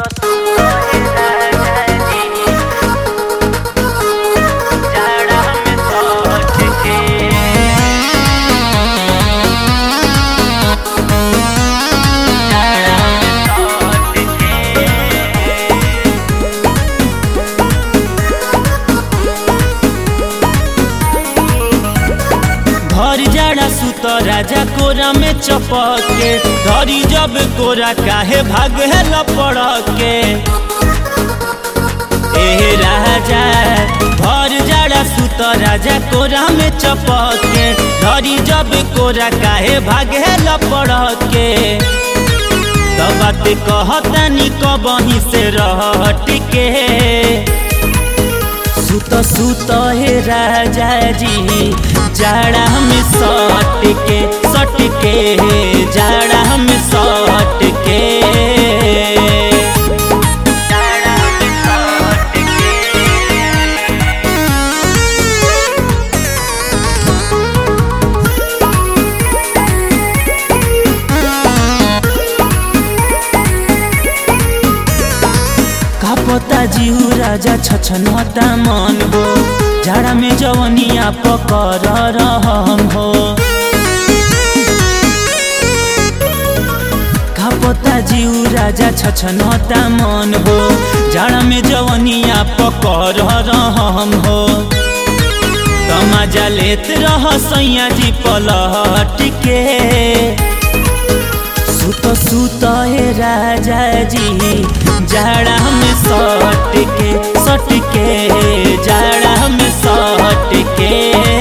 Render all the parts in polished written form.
सुत राजा कोरा में चपक के धरी जब कोरा काहे भागे लपड़ के। ए राजा भर जाड़ा सुत राजा कोरा में चपक के धरी जब कोरा काहे भागे लपड़ के। तो बात कहतानी कबही से रहट के सुत सुत हे राजा जी जाड़ा में सट के जाड़ा में सट के। पता जीव राजा छछनता मन हो जाड़ा में जवनिया पकर रहम हो। पता जीव राजा छछनता मन हो जाड़ा में जवनिया पकर रहम हो। तमाजा लेत रह सैया जी पलट के सुत सुत हे राजा जी जाड़ा में सट के जाड़ा में सट के।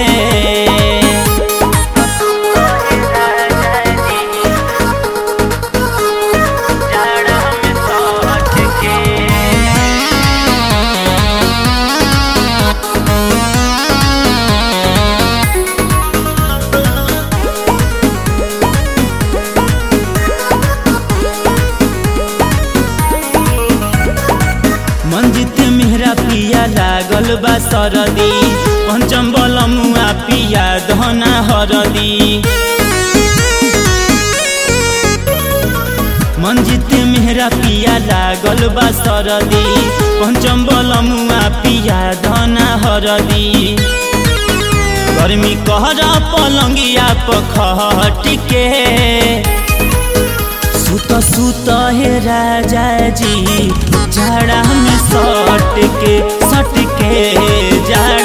मंजित मेहरा पिया लागल बा सरदी पंचम बलमुआ पिया धना हरदी। मंजित मेहरा पिया लागल बा सरदी पंचम बलमुआ पिया धना हरदी। गर्मी कहरा पलंगिया पखट के सुत सुत हे राजा जी जाड़ा में सट के जाड़ा